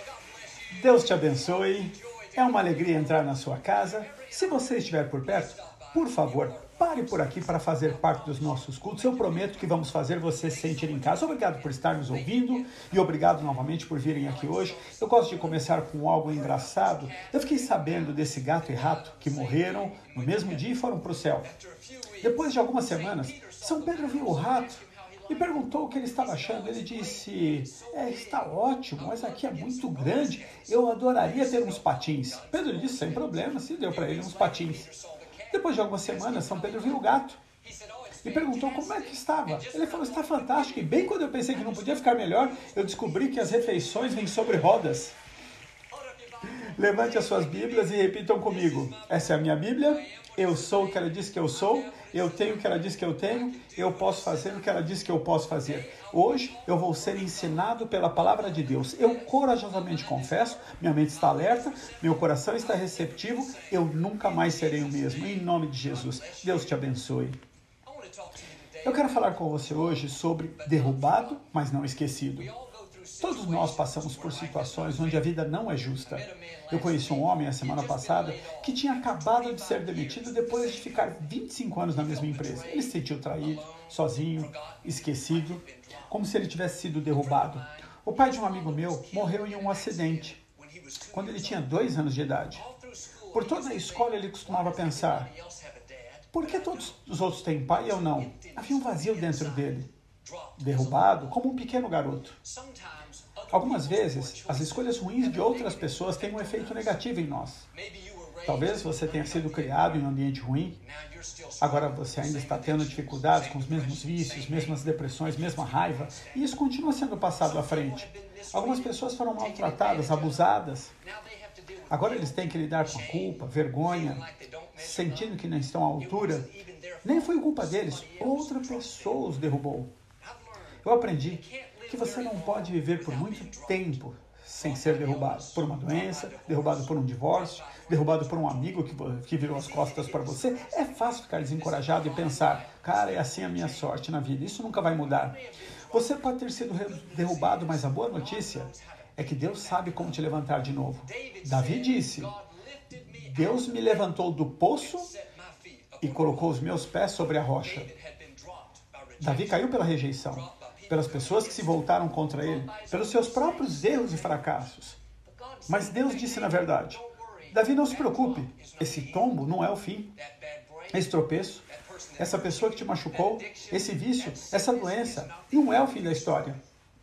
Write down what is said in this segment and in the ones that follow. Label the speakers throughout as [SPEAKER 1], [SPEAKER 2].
[SPEAKER 1] Deus te abençoe. É uma alegria entrar na sua casa. Se você estiver por perto, por favor, pare por aqui para fazer parte dos nossos cultos. Eu prometo que vamos fazer você se sentir em casa. Obrigado por estar nos ouvindo e obrigado novamente por virem aqui hoje. Eu gosto de começar com algo engraçado. Eu fiquei sabendo desse gato e rato que morreram no mesmo dia e foram para o céu. Depois de algumas semanas, São Pedro viu o rato e perguntou o que ele estava achando. Ele disse, está ótimo, mas aqui é muito grande, eu adoraria ter uns patins. Pedro disse, sem problema, se deu para ele uns patins. Depois de algumas semanas, São Pedro viu o gato e perguntou como é que estava. Ele falou, está fantástico, e bem quando eu pensei que não podia ficar melhor, eu descobri que as refeições vêm sobre rodas. Levante as suas Bíblias e repitam comigo. Essa é a minha Bíblia, eu sou o que ela diz que eu sou, eu tenho o que ela diz que eu tenho, eu posso fazer o que ela diz que eu posso fazer. Hoje eu vou ser ensinado pela palavra de Deus. Eu corajosamente confesso, minha mente está alerta, meu coração está receptivo, eu nunca mais serei o mesmo. Em nome de Jesus, Deus te abençoe. Eu quero falar com você hoje sobre derrubado, mas não esquecido. Todos nós passamos por situações onde a vida não é justa. Eu conheci um homem a semana passada que tinha acabado de ser demitido depois de ficar 25 anos na mesma empresa. Ele se sentiu traído, sozinho, esquecido, como se ele tivesse sido derrubado. O pai de um amigo meu morreu em um acidente, quando ele tinha 2 anos de idade. Por toda a escola ele costumava pensar, por que todos os outros têm pai e eu não? Havia um vazio dentro dele, derrubado como um pequeno garoto. Algumas vezes, as escolhas ruins de outras pessoas têm um efeito negativo em nós. Talvez você tenha sido criado em um ambiente ruim, agora você ainda está tendo dificuldades com os mesmos vícios, mesmas depressões, mesma raiva, e isso continua sendo passado à frente. Algumas pessoas foram maltratadas, abusadas. Agora eles têm que lidar com a culpa, vergonha, sentindo que não estão à altura. Nem foi culpa deles, outra pessoa os derrubou. Eu aprendi que você não pode viver por muito tempo sem ser derrubado por uma doença, derrubado por um divórcio, derrubado por um amigo que virou as costas para você. É fácil ficar desencorajado e pensar, cara, é assim a minha sorte na vida, isso nunca vai mudar. Você pode ter sido derrubado, mas a boa notícia é que Deus sabe como te levantar de novo. Davi disse, Deus me levantou do poço e colocou os meus pés sobre a rocha. Davi caiu pela rejeição, pelas pessoas que se voltaram contra ele, pelos seus próprios erros e fracassos. Mas Deus disse na verdade, Davi, não se preocupe, esse tombo não é o fim. Esse tropeço, essa pessoa que te machucou, esse vício, essa doença, não é o fim da história.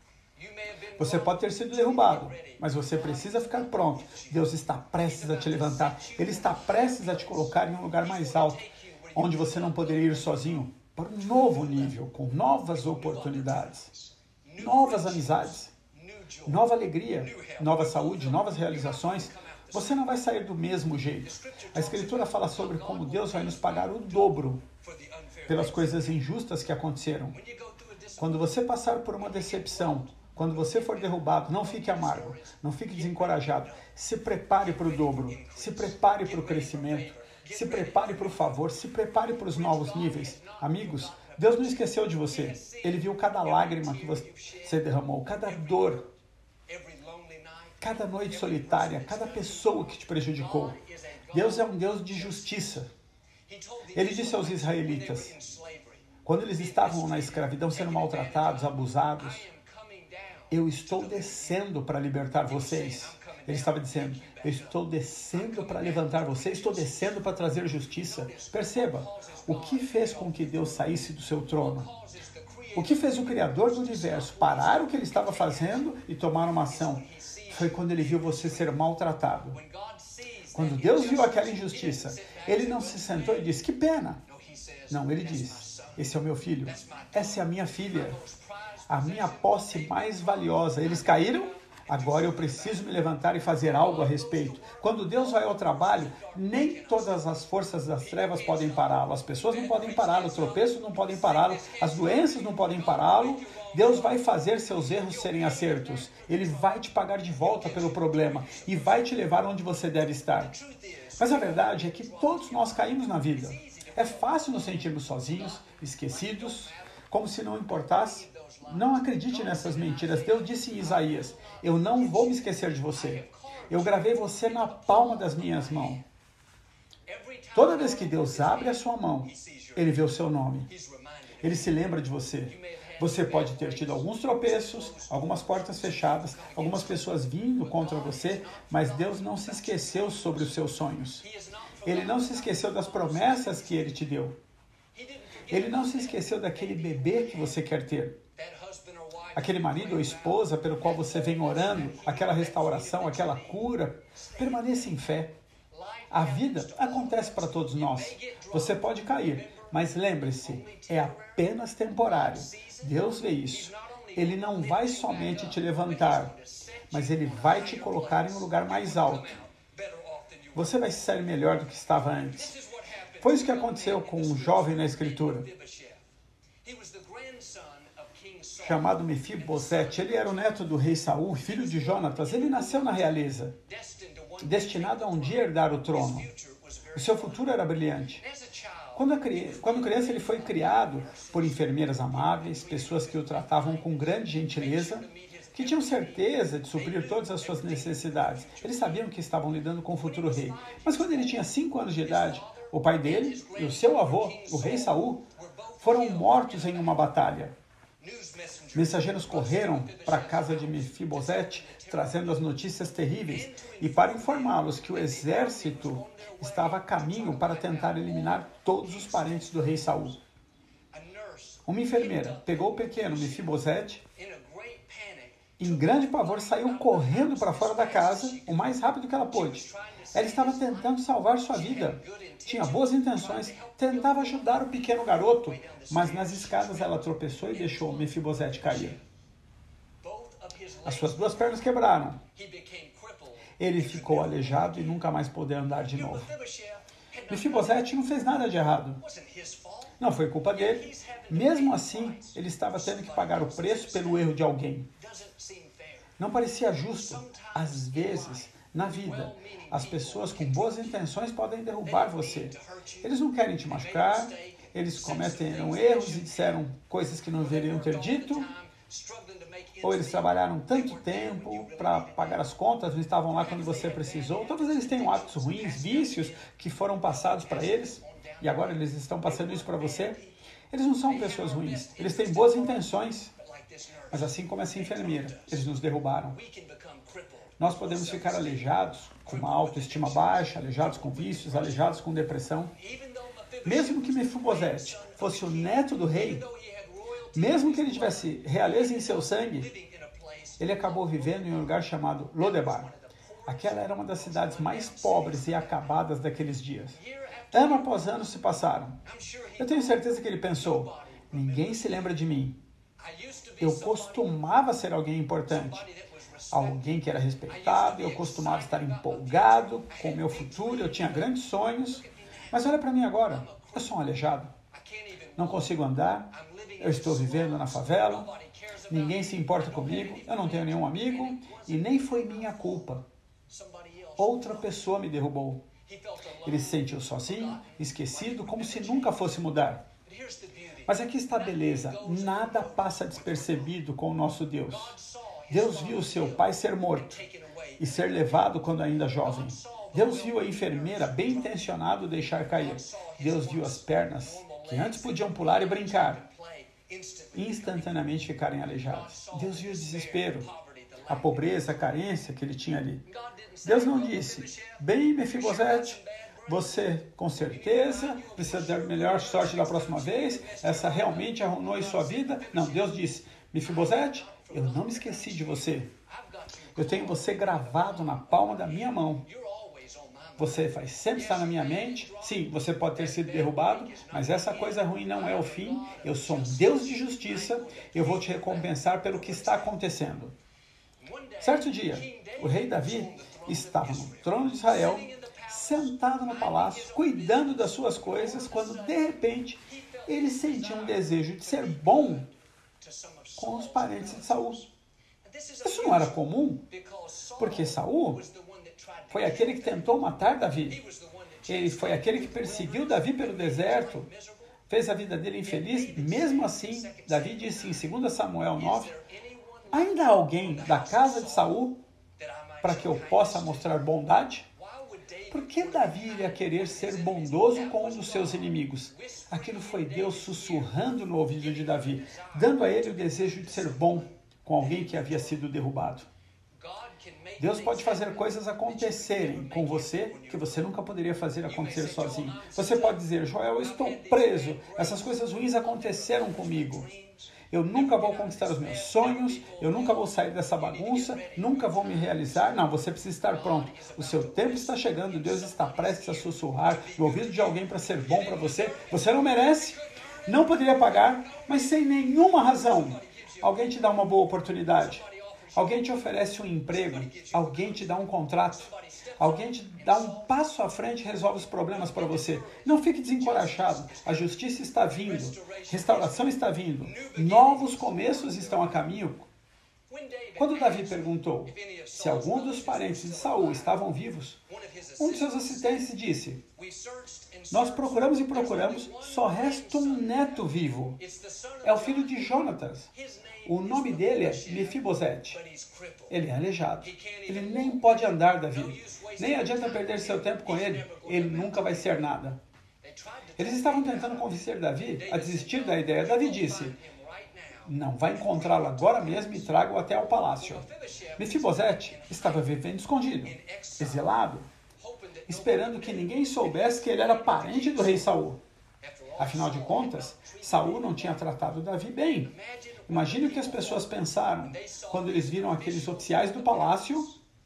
[SPEAKER 1] Você pode ter sido derrubado, mas você precisa ficar pronto. Deus está prestes a te levantar. Ele está prestes a te colocar em um lugar mais alto, onde você não poderia ir sozinho, para um novo nível, com novas oportunidades, novas amizades, nova alegria, nova saúde, novas realizações. Você não vai sair do mesmo jeito. A Escritura fala sobre como Deus vai nos pagar o dobro pelas coisas injustas que aconteceram. Quando você passar por uma decepção, quando você for derrubado, não fique amargo, não fique desencorajado. Se prepare para o dobro, se prepare para o crescimento. Se prepare para o favor, se prepare para os novos níveis. Amigos, Deus não esqueceu de você. Ele viu cada lágrima que você derramou, cada dor, cada noite solitária, cada pessoa que te prejudicou. Deus é um Deus de justiça. Ele disse aos israelitas, quando eles estavam na escravidão, sendo maltratados, abusados, eu estou descendo para libertar vocês. Ele estava dizendo, eu estou descendo para levantar você, estou descendo para trazer justiça. Perceba, o que fez com que Deus saísse do seu trono? O que fez o Criador do universo parar o que ele estava fazendo e tomar uma ação? Foi quando ele viu você ser maltratado. Quando Deus viu aquela injustiça, ele não se sentou e disse, que pena. Não, ele disse, esse é o meu filho, essa é a minha filha, a minha posse mais valiosa. Eles caíram? Agora eu preciso me levantar e fazer algo a respeito. Quando Deus vai ao trabalho, nem todas as forças das trevas podem pará-lo. As pessoas não podem pará-lo, os tropeços não podem pará-lo, as doenças não podem pará-lo. Deus vai fazer seus erros serem acertos. Ele vai te pagar de volta pelo problema e vai te levar onde você deve estar. Mas a verdade é que todos nós caímos na vida. É fácil nos sentirmos sozinhos, esquecidos, como se não importasse. Não acredite nessas mentiras. Deus disse em Isaías, eu não vou me esquecer de você. Eu gravei você na palma das minhas mãos. Toda vez que Deus abre a sua mão, Ele vê o seu nome. Ele se lembra de você. Você pode ter tido alguns tropeços, algumas portas fechadas, algumas pessoas vindo contra você, mas Deus não se esqueceu sobre os seus sonhos. Ele não se esqueceu das promessas que Ele te deu. Ele não se esqueceu daquele bebê que você quer ter. Aquele marido ou esposa pelo qual você vem orando, aquela restauração, aquela cura. Permaneça em fé. A vida acontece para todos nós. Você pode cair, mas lembre-se, é apenas temporário. Deus vê isso. Ele não vai somente te levantar, mas Ele vai te colocar em um lugar mais alto. Você vai ser melhor do que estava antes. Foi isso que aconteceu com um jovem na Escritura, chamado Mefibosete. Ele era o neto do rei Saul, filho de Jonatas. Ele nasceu na realeza, destinado a um dia herdar o trono. O seu futuro era brilhante. Quando criança, ele foi criado por enfermeiras amáveis, pessoas que o tratavam com grande gentileza, que tinham certeza de suprir todas as suas necessidades. Eles sabiam que estavam lidando com o futuro rei. Mas quando ele tinha 5 anos de idade, o pai dele e o seu avô, o rei Saul, foram mortos em uma batalha. Mensageiros correram para a casa de Mefibosete, trazendo as notícias terríveis, e para informá-los que o exército estava a caminho para tentar eliminar todos os parentes do rei Saul. Uma enfermeira pegou o pequeno Mefibosete, em grande pavor saiu correndo para fora da casa o mais rápido que ela pôde. Ela estava tentando salvar sua vida. Tinha boas intenções, tentava ajudar o pequeno garoto, mas nas escadas ela tropeçou e deixou Mefibosete cair. As suas 2 pernas quebraram. Ele ficou aleijado e nunca mais pôde andar de novo. Mefibosete não fez nada de errado. Não foi culpa dele. Mesmo assim, ele estava tendo que pagar o preço pelo erro de alguém. Não parecia justo. Às vezes, na vida, as pessoas com boas intenções podem derrubar você. Eles não querem te machucar, eles cometeram erros e disseram coisas que não deveriam ter dito, ou eles trabalharam tanto tempo para pagar as contas, não estavam lá quando você precisou. Todos eles têm hábitos ruins, vícios que foram passados para eles, e agora eles estão passando isso para você. Eles não são pessoas ruins, eles têm boas intenções, mas assim como essa enfermeira, eles nos derrubaram. Nós podemos ficar aleijados, com uma autoestima baixa, aleijados com vícios, aleijados com depressão. Mesmo que Mefibosete fosse o neto do rei, mesmo que ele tivesse realeza em seu sangue, ele acabou vivendo em um lugar chamado Lodebar. Aquela era uma das cidades mais pobres e acabadas daqueles dias. Ano após ano se passaram. Eu tenho certeza que ele pensou, ninguém se lembra de mim. Eu costumava ser alguém importante, alguém que era respeitado, eu costumava estar empolgado com o meu futuro, eu tinha grandes sonhos, mas olha para mim agora, eu sou um aleijado, não consigo andar, eu estou vivendo na favela, ninguém se importa comigo, eu não tenho nenhum amigo e nem foi minha culpa. Outra pessoa me derrubou. Ele se sentiu sozinho, esquecido, como se nunca fosse mudar. Mas aqui está a beleza, nada passa despercebido com o nosso Deus. Deus viu o seu pai ser morto e ser levado quando ainda jovem. Deus viu a enfermeira bem intencionado deixar cair. Deus viu as pernas que antes podiam pular e brincar, instantaneamente ficarem aleijadas. Deus viu o desespero, a pobreza, a carência que ele tinha ali. Deus não disse, bem, Mefibosete, você com certeza precisa ter melhor sorte da próxima vez, essa realmente arruinou sua vida. Não, Deus disse, Mefibosete, eu não me esqueci de você. Eu tenho você gravado na palma da minha mão. Você vai sempre estar na minha mente. Sim, você pode ter sido derrubado, mas essa coisa ruim não é o fim. Eu sou um Deus de justiça. Eu vou te recompensar pelo que está acontecendo. Certo dia, o rei Davi estava no trono de Israel, sentado no palácio, cuidando das suas coisas, quando de repente ele sentiu um desejo de ser bom com os parentes de Saul. Isso não era comum, porque Saul foi aquele que tentou matar Davi. Ele foi aquele que perseguiu Davi pelo deserto, fez a vida dele infeliz. Mesmo assim, Davi disse em 2 Samuel 9, ainda há alguém da casa de Saul para que eu possa mostrar bondade? Por que Davi iria querer ser bondoso com um dos seus inimigos? Aquilo foi Deus sussurrando no ouvido de Davi, dando a ele o desejo de ser bom com alguém que havia sido derrubado. Deus pode fazer coisas acontecerem com você que você nunca poderia fazer acontecer sozinho. Você pode dizer, Joel, eu estou preso, essas coisas ruins aconteceram comigo. Eu nunca vou conquistar os meus sonhos, eu nunca vou sair dessa bagunça, nunca vou me realizar. Não, você precisa estar pronto. O seu tempo está chegando, Deus está prestes a sussurrar no ouvido de alguém para ser bom para você. Você não merece, não poderia pagar, mas sem nenhuma razão. Alguém te dá uma boa oportunidade. Alguém te oferece um emprego, alguém te dá um contrato, alguém te dá um passo à frente e resolve os problemas para você. Não fique desencorajado, a justiça está vindo, restauração está vindo, novos começos estão a caminho. Quando Davi perguntou se algum dos parentes de Saul estavam vivos, um de seus assistentes disse, nós procuramos e procuramos, só resta um neto vivo. É o filho de Jonatas. O nome dele é Mefibosete. Ele é aleijado. Ele nem pode andar, Davi. Nem adianta perder seu tempo com ele. Ele nunca vai ser nada. Eles estavam tentando convencer Davi a desistir da ideia. Davi disse, não, vai encontrá-lo agora mesmo e traga-o até ao palácio. Mefibosete estava vivendo escondido, exilado, esperando que ninguém soubesse que ele era parente do rei Saul. Afinal de contas, Saul não tinha tratado Davi bem. Imagine o que as pessoas pensaram quando eles viram aqueles oficiais do palácio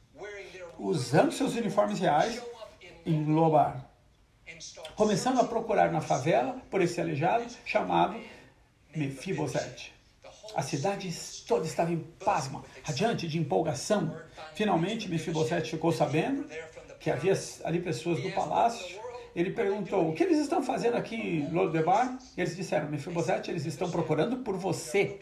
[SPEAKER 1] usando seus uniformes reais em Lobar, começando a procurar na favela por esse aleijado chamado Mefibosete. A cidade toda estava em pasma, radiante de empolgação. Finalmente, Mefibosete ficou sabendo que havia ali pessoas do palácio. Ele perguntou, o que eles estão fazendo aqui em Lodebar? Eles disseram, Mefibosete, eles estão procurando por você.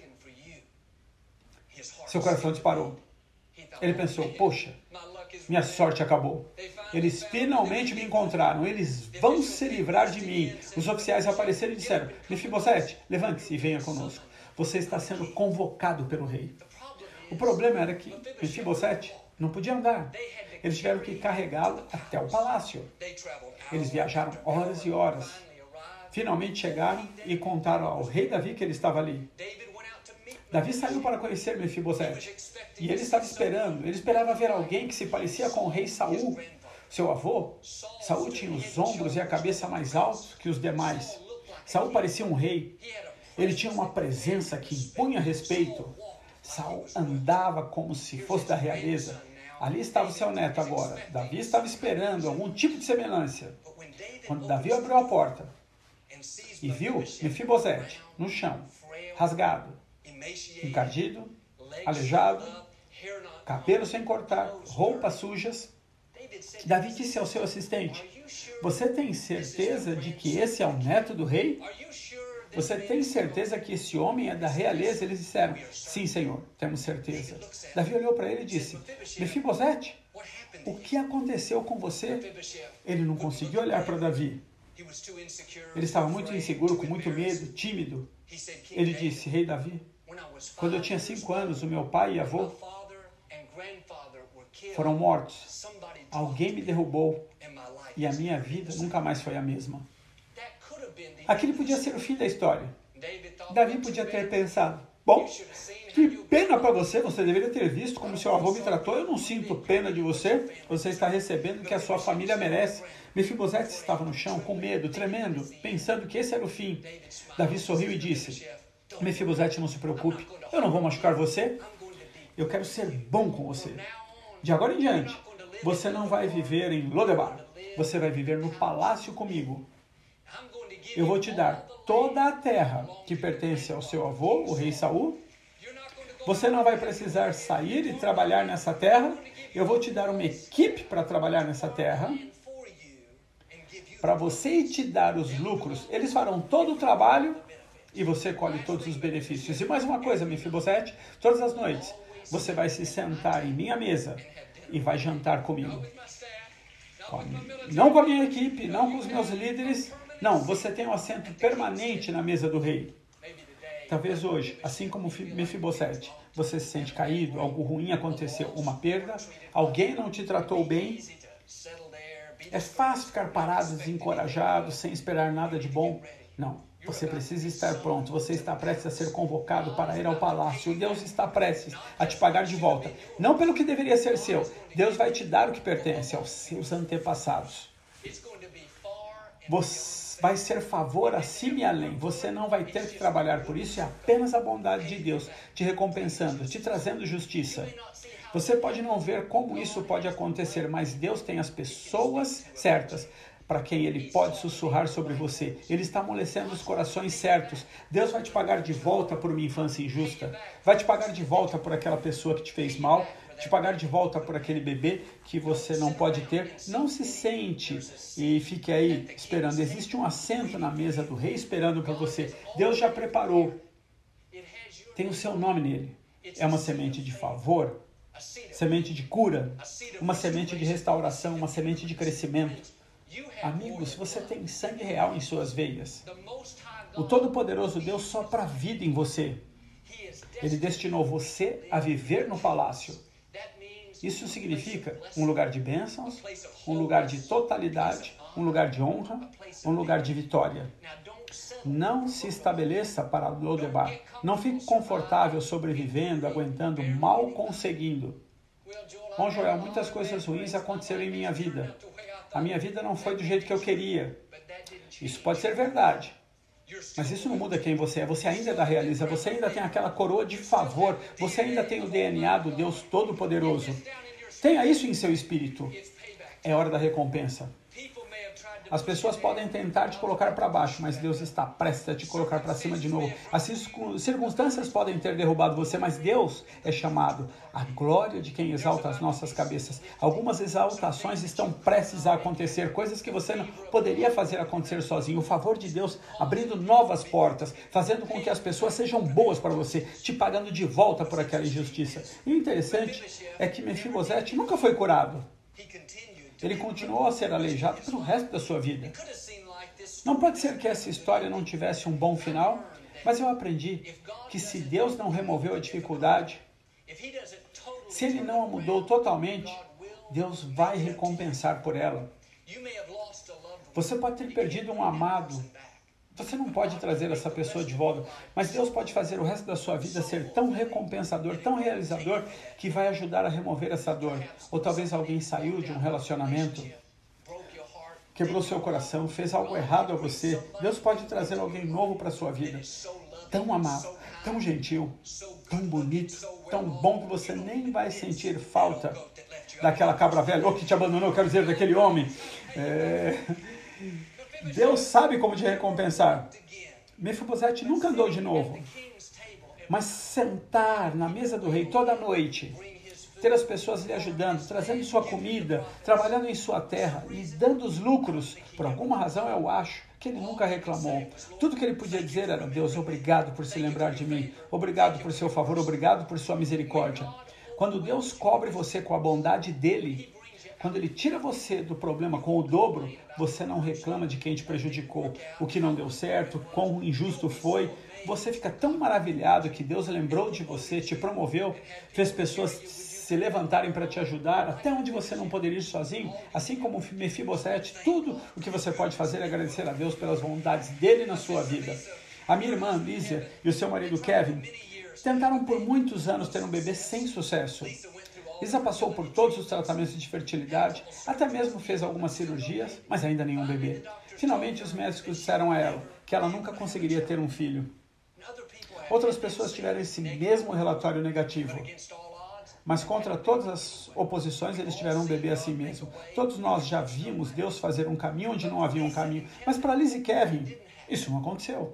[SPEAKER 1] Seu coração disparou. Ele pensou, poxa, minha sorte acabou. Eles finalmente me encontraram. Eles vão se livrar de mim. Os oficiais apareceram e disseram, Mefibosete, levante-se e venha conosco. Você está sendo convocado pelo rei. O problema era que Mefibosete não podia andar. Eles tiveram que carregá-lo até o palácio. Eles viajaram horas e horas. Finalmente chegaram e contaram ao rei Davi que ele estava ali. Davi saiu para conhecer Mefibosete. E ele estava esperando. Ele esperava ver alguém que se parecia com o rei Saul, seu avô. Saul tinha os ombros e a cabeça mais altos que os demais. Saul parecia um rei. Ele tinha uma presença que impunha respeito. Saul andava como se fosse da realeza. Ali estava o seu neto agora. Davi estava esperando algum tipo de semelhança. Quando Davi abriu a porta e viu Mefibosete no chão, rasgado, encardido, aleijado, cabelo sem cortar, roupas sujas, Davi disse ao seu assistente, você tem certeza de que esse é o neto do rei? Você tem certeza que esse homem é da realeza? Eles disseram, sim, Senhor, temos certeza. Davi olhou para ele e disse, Mefibosete, o que aconteceu com você? Ele não conseguiu olhar para Davi. Ele estava muito inseguro, com muito medo, tímido. Ele disse, Rei Davi, quando eu tinha 5 anos, o meu pai e avô foram mortos. Alguém me derrubou e a minha vida nunca mais foi a mesma. Aquele podia ser o fim da história. Davi podia ter pensado, bom, que pena para você, você deveria ter visto como seu avô me tratou, eu não sinto pena de você, você está recebendo o que a sua família merece. Mefibosete estava no chão, com medo, tremendo, pensando que esse era o fim. Davi sorriu e disse, Mefibosete, não se preocupe, eu não vou machucar você, eu quero ser bom com você. De agora em diante, você não vai viver em Lodebar, você vai viver no palácio comigo. Eu vou te dar toda a terra que pertence ao seu avô, o rei Saul. Você não vai precisar sair e trabalhar nessa terra. Eu vou te dar uma equipe para trabalhar nessa terra. Para você te dar os lucros, eles farão todo o trabalho e você colhe todos os benefícios. E mais uma coisa, Mefibosete, todas as noites você vai se sentar em minha mesa e vai jantar comigo. Não com a minha equipe, não com os meus líderes, Não, você tem um assento permanente na mesa do rei. Talvez hoje, assim como Mefibosete, você se sente caído, algo ruim aconteceu, uma perda, alguém não te tratou bem. É fácil ficar parado, desencorajado, sem esperar nada de bom. Não, você precisa estar pronto, você está prestes a ser convocado para ir ao palácio. Deus está prestes a te pagar de volta. Não pelo que deveria ser seu, Deus vai te dar o que pertence aos seus antepassados. Vai ser favor acima e além. Você não vai ter que trabalhar por isso, é apenas a bondade de Deus te recompensando, te trazendo justiça. Você pode não ver como isso pode acontecer, mas Deus tem as pessoas certas para quem Ele pode sussurrar sobre você. Ele está amolecendo os corações certos. Deus vai te pagar de volta por uma infância injusta. Vai te pagar de volta por aquela pessoa que te fez mal. Te pagar de volta por aquele bebê que você não pode ter. Não se sente e fique aí esperando. Existe um assento na mesa do rei esperando por você. Deus já preparou. Tem o seu nome nele. É uma semente de favor, semente de cura, uma semente de restauração, uma semente de crescimento. Amigos, você tem sangue real em suas veias. O Todo-Poderoso Deus sopra a vida em você. Ele destinou você a viver no palácio. Isso significa um lugar de bênçãos, um lugar de totalidade, um lugar de honra, um lugar de vitória. Não se estabeleça para Lodebar. Não fique confortável sobrevivendo, aguentando, mal conseguindo. Bom, Joel, muitas coisas ruins aconteceram em minha vida. A minha vida não foi do jeito que eu queria. Isso pode ser verdade. Mas isso não muda quem você é. Você ainda da realiza. Você ainda tem aquela coroa de favor. Você ainda tem o DNA do Deus Todo-Poderoso. Tenha isso em seu espírito. É hora da recompensa. As pessoas podem tentar te colocar para baixo, mas Deus está prestes a te colocar para cima de novo. As circunstâncias podem ter derrubado você, mas Deus é chamado a glória de quem exalta as nossas cabeças. Algumas exaltações estão prestes a acontecer, coisas que você não poderia fazer acontecer sozinho. O favor de Deus abrindo novas portas, fazendo com que as pessoas sejam boas para você, te pagando de volta por aquela injustiça. E o interessante é que Mefibosete nunca foi curado. Ele continuou a ser aleijado pelo resto da sua vida. Não pode ser que essa história não tivesse um bom final, mas eu aprendi que se Deus não removeu a dificuldade, se Ele não a mudou totalmente, Deus vai recompensar por ela. Você pode ter perdido um amado. Você não pode trazer essa pessoa de volta, mas Deus pode fazer o resto da sua vida ser tão recompensador, tão realizador, que vai ajudar a remover essa dor. Ou talvez alguém saiu de um relacionamento, quebrou seu coração, fez algo errado a você. Deus pode trazer alguém novo para a sua vida, tão amável, tão gentil, tão bonito, tão bom que você nem vai sentir falta daquela cabra velha, ou que te abandonou, quero dizer, daquele homem. Deus sabe como te recompensar. Mefibosete nunca andou de novo. Mas sentar na mesa do rei toda noite, ter as pessoas lhe ajudando, trazendo sua comida, trabalhando em sua terra, lhe dando os lucros, por alguma razão eu acho que ele nunca reclamou. Tudo que ele podia dizer era: Deus, obrigado por se lembrar de mim, obrigado por seu favor, obrigado por sua misericórdia. Quando Deus cobre você com a bondade dele, quando Ele tira você do problema com o dobro, você não reclama de quem te prejudicou, o que não deu certo, quão injusto foi. Você fica tão maravilhado que Deus lembrou de você, te promoveu, fez pessoas se levantarem para te ajudar, até onde você não poderia ir sozinho. Assim como Mefibosete, tudo o que você pode fazer é agradecer a Deus pelas bondades dele na sua vida. A minha irmã, Lísia, e o seu marido, Kevin, tentaram por muitos anos ter um bebê sem sucesso. Lisa passou por todos os tratamentos de fertilidade, até mesmo fez algumas cirurgias, mas ainda nenhum bebê. Finalmente, os médicos disseram a ela que ela nunca conseguiria ter um filho. Outras pessoas tiveram esse mesmo relatório negativo, mas contra todas as oposições, eles tiveram um bebê assim mesmo. Todos nós já vimos Deus fazer um caminho onde não havia um caminho, mas para Lisa e Kevin, isso não aconteceu.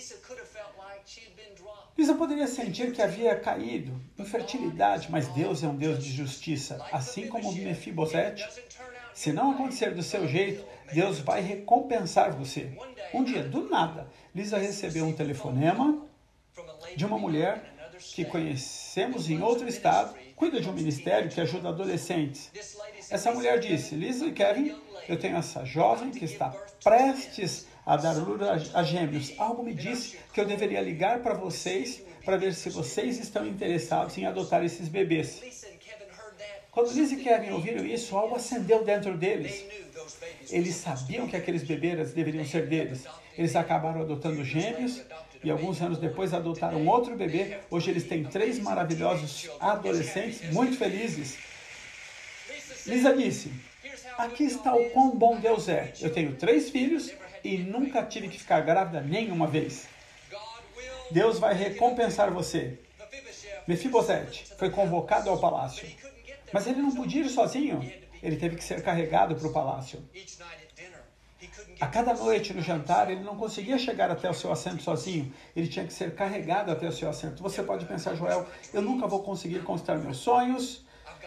[SPEAKER 1] Lisa poderia sentir que havia caído em fertilidade, mas Deus é um Deus de justiça. Assim como Mefibosete, se não acontecer do seu jeito, Deus vai recompensar você. Um dia, do nada, Lisa recebeu um telefonema de uma mulher que conhecemos em outro estado, cuida de um ministério que ajuda adolescentes. Essa mulher disse: Lisa e Kevin, eu tenho essa jovem que está prestes a dar luz a gêmeos. Algo me disse que eu deveria ligar para vocês para ver se vocês estão interessados em adotar esses bebês. Quando Liz e Kevin ouviram isso, algo acendeu dentro deles. Eles sabiam que aqueles bebês deveriam ser deles. Eles acabaram adotando gêmeos e alguns anos depois adotaram outro bebê. Hoje eles têm 3 maravilhosos adolescentes, muito felizes. Lisa disse, aqui está o quão bom Deus é. Eu tenho 3 filhos e nunca tive que ficar grávida nenhuma vez. Deus vai recompensar você. Mefibosete foi convocado ao palácio, mas ele não podia ir sozinho. Ele teve que ser carregado para o palácio. A cada noite no jantar, ele não conseguia chegar até o seu assento sozinho. Ele tinha que ser carregado até o seu assento. Você pode pensar, Joel, eu nunca vou conseguir conquistar meus sonhos.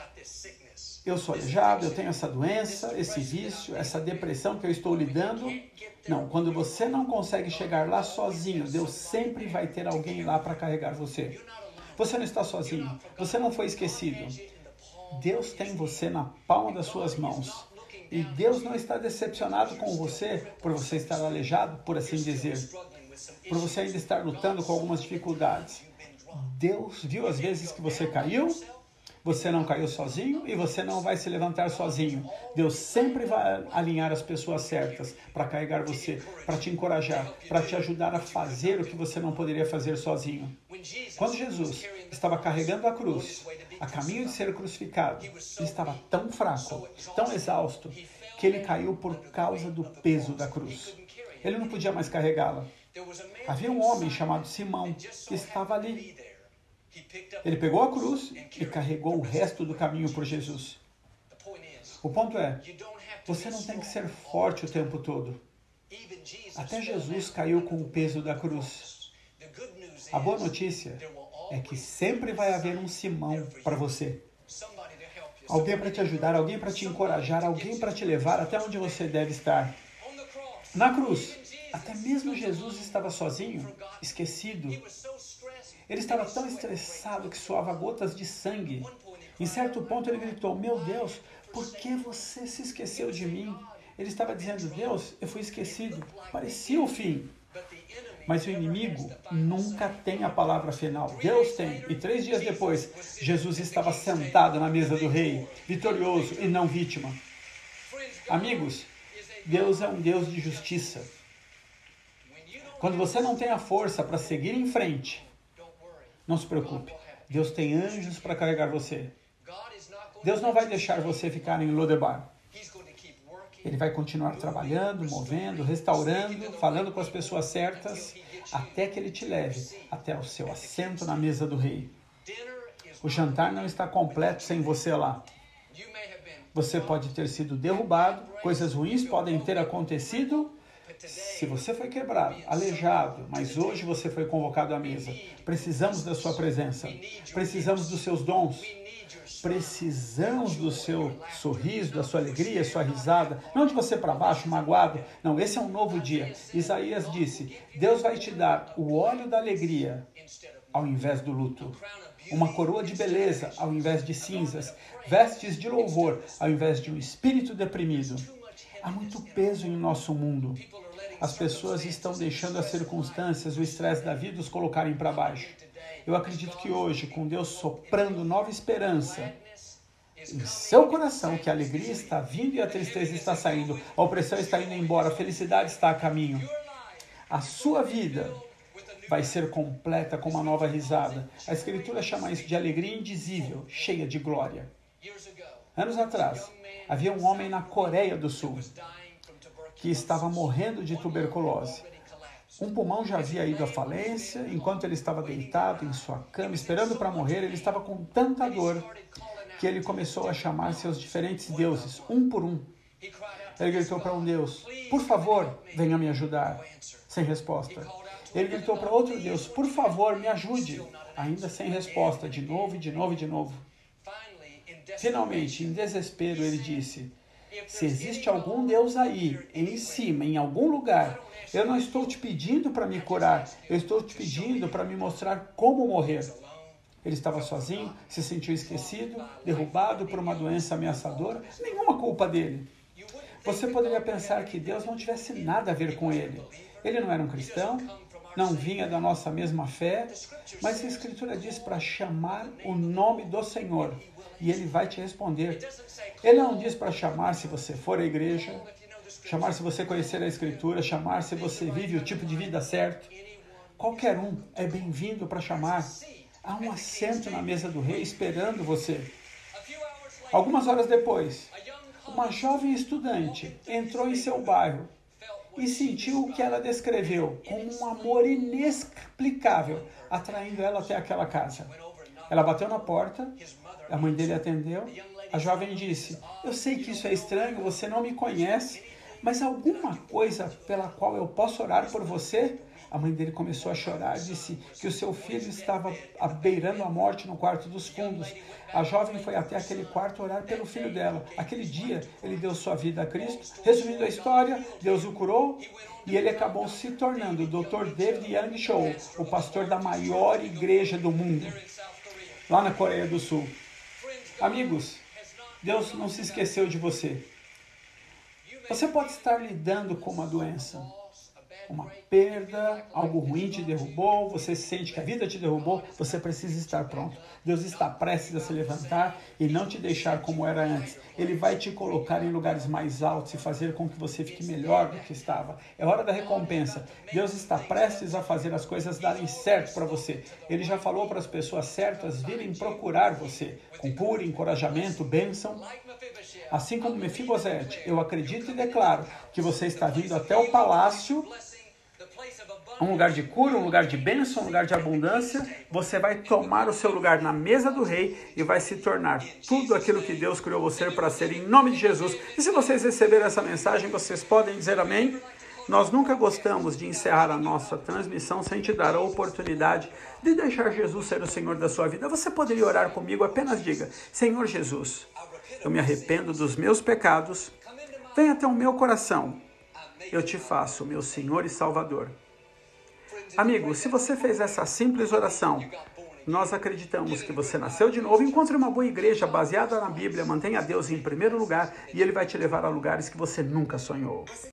[SPEAKER 1] Eu sou aleijado, eu tenho essa doença, esse vício, essa depressão que eu estou lidando. Não, quando você não consegue chegar lá sozinho, Deus sempre vai ter alguém lá para carregar você. Você não está sozinho, você não foi esquecido. Deus tem você na palma das suas mãos. E Deus não está decepcionado com você por você estar aleijado, por assim dizer. Por você ainda estar lutando com algumas dificuldades. Deus viu as vezes que você caiu. Você não caiu sozinho e você não vai se levantar sozinho. Deus sempre vai alinhar as pessoas certas para carregar você, para te encorajar, para te ajudar a fazer o que você não poderia fazer sozinho. Quando Jesus estava carregando a cruz, a caminho de ser crucificado, ele estava tão fraco, tão exausto, que ele caiu por causa do peso da cruz. Ele não podia mais carregá-la. Havia um homem chamado Simão que estava ali. Ele pegou a cruz e carregou o resto do caminho por Jesus. O ponto é, você não tem que ser forte o tempo todo. Até Jesus caiu com o peso da cruz. A boa notícia é que sempre vai haver um Simão para você. Alguém para te ajudar, alguém para te encorajar, alguém para te levar até onde você deve estar. Na cruz, até mesmo Jesus estava sozinho, esquecido. Ele estava tão estressado que suava gotas de sangue. Em certo ponto ele gritou, meu Deus, por que você se esqueceu de mim? Ele estava dizendo, Deus, eu fui esquecido. Parecia o fim. Mas o inimigo nunca tem a palavra final. Deus tem. E 3 dias depois, Jesus estava sentado na mesa do rei, vitorioso e não vítima. Amigos, Deus é um Deus de justiça. Quando você não tem a força para seguir em frente, não se preocupe. Deus tem anjos para carregar você. Deus não vai deixar você ficar em Lodebar. Ele vai continuar trabalhando, movendo, restaurando, falando com as pessoas certas, até que ele te leve até o seu assento na mesa do rei. O jantar não está completo sem você lá. Você pode ter sido derrubado, coisas ruins podem ter acontecido. Se você foi quebrado, aleijado, mas hoje você foi convocado à mesa, precisamos da sua presença, precisamos dos seus dons, precisamos do seu sorriso, da sua alegria, sua risada, não de você para baixo, magoado, não, esse é um novo dia. Isaías disse, Deus vai te dar o óleo da alegria ao invés do luto, uma coroa de beleza ao invés de cinzas, vestes de louvor ao invés de um espírito deprimido. Há muito peso em nosso mundo. As pessoas estão deixando as circunstâncias, o estresse da vida os colocarem para baixo. Eu acredito que hoje, com Deus soprando nova esperança em seu coração, que a alegria está vindo e a tristeza está saindo, a opressão está indo embora, a felicidade está a caminho. A sua vida vai ser completa com uma nova risada. A Escritura chama isso de alegria indizível, cheia de glória. Anos atrás, havia um homem na Coreia do Sul que estava morrendo de tuberculose. Um pulmão já havia ido à falência, enquanto ele estava deitado em sua cama, esperando para morrer, ele estava com tanta dor que ele começou a chamar seus diferentes deuses, um por um. Ele gritou para um Deus, por favor, venha me ajudar. Sem resposta. Ele gritou para outro Deus, por favor, me ajude. Ainda sem resposta, de novo, de novo, de novo. Finalmente, em desespero, ele disse, se existe algum Deus aí, em cima, em algum lugar, eu não estou te pedindo para me curar, eu estou te pedindo para me mostrar como morrer. Ele estava sozinho, se sentiu esquecido, derrubado por uma doença ameaçadora, nenhuma culpa dele. Você poderia pensar que Deus não tivesse nada a ver com ele. Ele não era um cristão, não vinha da nossa mesma fé, mas a Escritura diz para chamar o nome do Senhor e Ele vai te responder. Ele não diz para chamar se você for à igreja, chamar se você conhecer a Escritura, chamar se você vive o tipo de vida certo. Qualquer um é bem-vindo para chamar. Há um assento na mesa do rei esperando você. Algumas horas depois, uma jovem estudante entrou em seu bairro e sentiu o que ela descreveu como um amor inexplicável, atraindo ela até aquela casa. Ela bateu na porta, a mãe dele atendeu. A jovem disse: eu sei que isso é estranho, você não me conhece, mas alguma coisa pela qual eu posso orar por você? A mãe dele começou a chorar, disse que o seu filho estava beirando a morte no quarto dos fundos. A jovem foi até aquele quarto orar pelo filho dela. Aquele dia, ele deu sua vida a Cristo. Resumindo a história, Deus o curou e ele acabou se tornando o Dr. David Young Cho, o pastor da maior igreja do mundo, lá na Coreia do Sul. Amigos, Deus não se esqueceu de você. Você pode estar lidando com uma doença, uma perda, algo ruim te derrubou, você sente que a vida te derrubou, você precisa estar pronto. Deus está prestes a se levantar e não te deixar como era antes. Ele vai te colocar em lugares mais altos e fazer com que você fique melhor do que estava. É hora da recompensa. Deus está prestes a fazer as coisas darem certo para você. Ele já falou para as pessoas certas virem procurar você, com puro encorajamento, bênção. Assim como Mefibosete, eu acredito e declaro que você está vindo até o palácio, um lugar de cura, um lugar de bênção, um lugar de abundância. Você vai tomar o seu lugar na mesa do rei e vai se tornar tudo aquilo que Deus criou você para ser, em nome de Jesus. E se vocês receberam essa mensagem, vocês podem dizer amém? Nós nunca gostamos de encerrar a nossa transmissão sem te dar a oportunidade de deixar Jesus ser o Senhor da sua vida. Você poderia orar comigo? Apenas diga: Senhor Jesus, eu me arrependo dos meus pecados, vem até o meu coração, eu te faço meu Senhor e Salvador. Amigo, se você fez essa simples oração, nós acreditamos que você nasceu de novo. Encontre uma boa igreja baseada na Bíblia, mantenha Deus em primeiro lugar e Ele vai te levar a lugares que você nunca sonhou.